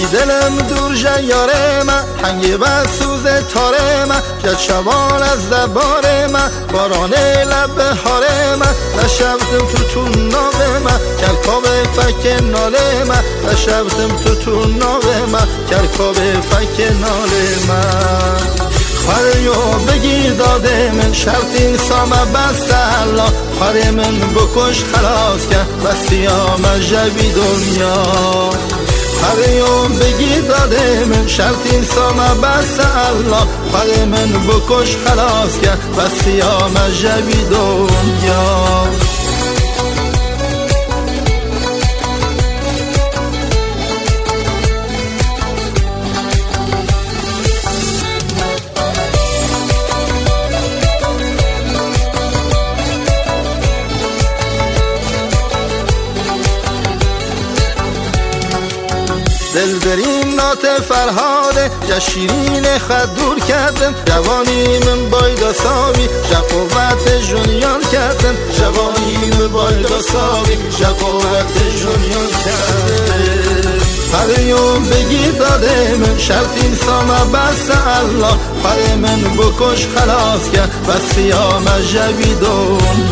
دلم دور جیاره من هنگی بر سوز تاره من جد شبان از زباره من بارانه لب هاره من نشفتم تو ناوه من کرکاب فک ناله من نشفتم تو ناوه من کرکاب فک ناله من خواریو بگیر داده من شرطین سامه بست الله خواهی من بکش خلاص کرد بستیام جوی دنیا خواریو بگیر داده من شرطین سامه بست الله خواهی من بکش خلاص کرد بستیام جوی دنیا دل برین نات فرهاده جشیرین خد دور کردم جوانی من باید ساوی جقوت جنیان کردم جوانی من باید ساوی جقوت جنیان کردم خواهیم بگیر داده من شرطین سامه بست الله خواهی من بکش خلاص کرد بستیام جوی دنیا